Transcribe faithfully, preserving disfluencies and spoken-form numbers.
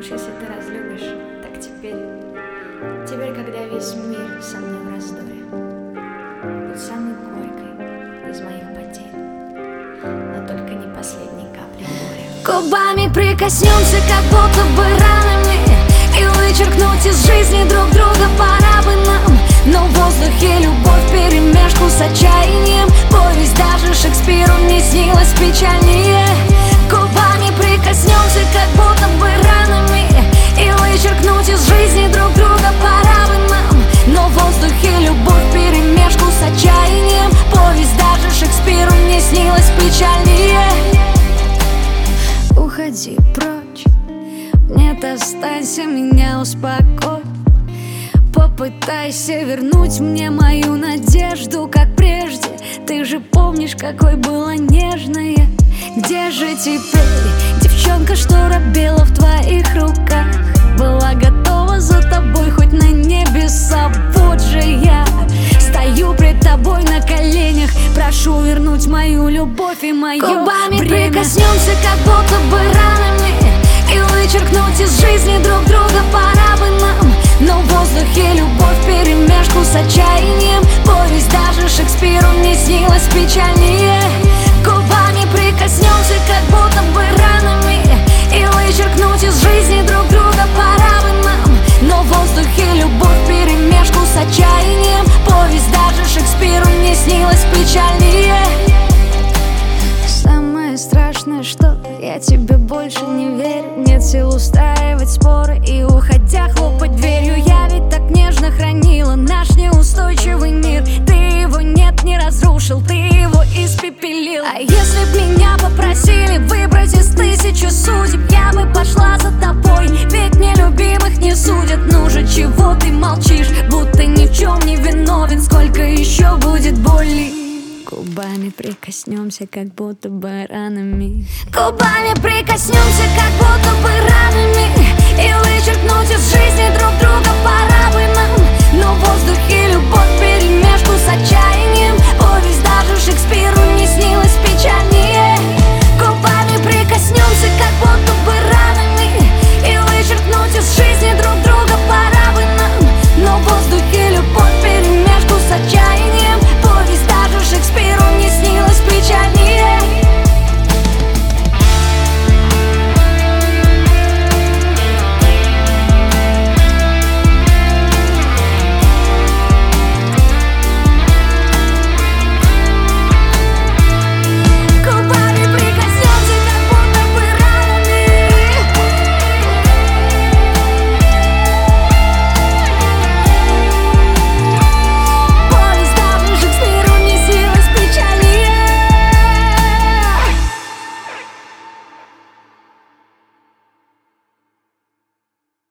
Уж если ты разлюбишь, так теперь, теперь, когда весь мир со мной в раздоре, будь самой горькой из моих потерь, но только не последней капли горя. Губами прикоснемся, как будто бы ранами, и вычеркнуть из жизни друг друга пора бы нам. Но в воздухе любовь вперемешку с отчаянием. Повесть даже Шекспиру не снилась печальнее. Губами прикоснемся, как будто бы ранами, и вычеркнуть из жизни друг друга пора бы нам. Но в воздухе любовь вперемешку с отчаянием. Повесть даже Шекспиру не снилась печальнее. Уходи прочь, нет, останься, меня успокой. Попытайся вернуть мне мою надежду, как прежде. Ты же помнишь, какой была нежная. Где же теперь девчонка, что робела в твоих руках? Была готова за тобой хоть на небеса. Вот же я стою пред тобой на коленях, прошу вернуть мою любовь и мое Губами время. прикоснемся, как будто бы ранами, и вычеркнуть из жизни друг друга пора бы нам. Но в воздухе любовь вперемешку с отчаянием. Повесть даже Шекспиру не снилась печальнее. Губами прикоснемся, как будто бы ранами, и вычеркнуть из жизни друг друга пора бы нам. Но в воздухе любовь вперемешку с отчаянием. Повесть даже Шекспиру не снилась печальнее. Самое страшное, что я тебе больше не верю. Нет сил устраивать споры и, уходя, хлопать дверью. Я ведь так нежно хранила наш неустойчивый мир. Ты его нет, не разрушил, ты его испепелил. А если б меня попросили выбрать из тысячи судеб, я бы пошла за тобой, ведь нелюбимых не судят. Ну же, чего ты молчишь, будто ни в чем не виновен? Сколько еще будет боли? Губами прикоснемся, как будто бы ранами. Губами прикоснемся, как будто бы ранами, и вычеркнуть из жизни друг друга пора бы нам. Но в воздухе любовь вперемешку с отчаянием. Повесть даже Шекспиру не снилась